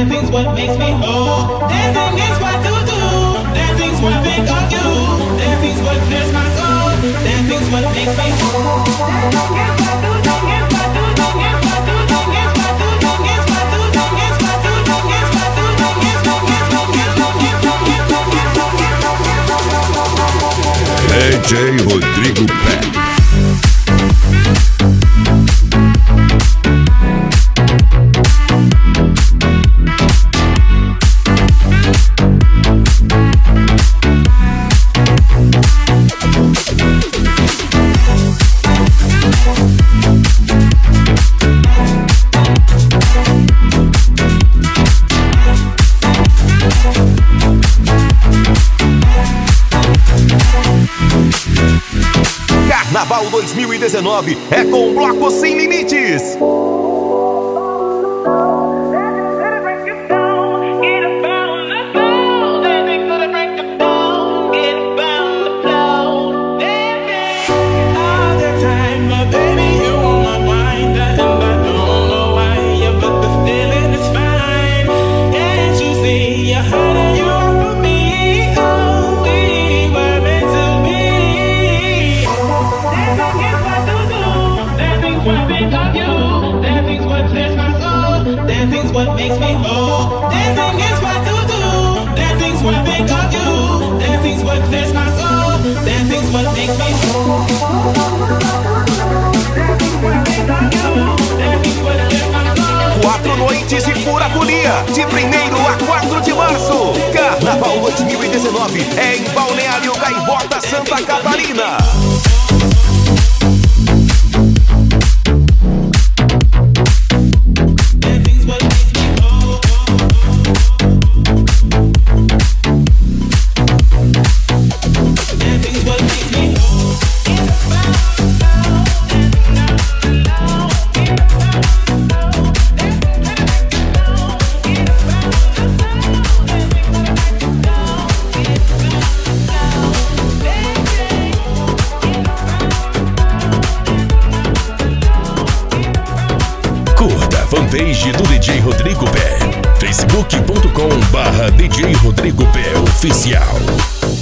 Dancing's what makes me whole. Dancing is what to do. Dancing's what I think of you. Dancing's what clears my soul. Dancing's what makes me whole. DJ Rodrigo Pé. Carnaval 2019 é com o Bloco Sem Limites. Dancing's what makes me whole. Dancing is what to do. Dancing's what I think of you. Dancing's what clears my soul. Dancing's what makes me whole. Dancing's what clears my soul. 4 noites e pura folia, de 1º a 4 de março. Carnaval 2019 é em Balneário Gaivota, Santa Catarina. Fanpage do DJ Rodrigo Pé. Facebook.com/DJ Rodrigo Pé Oficial.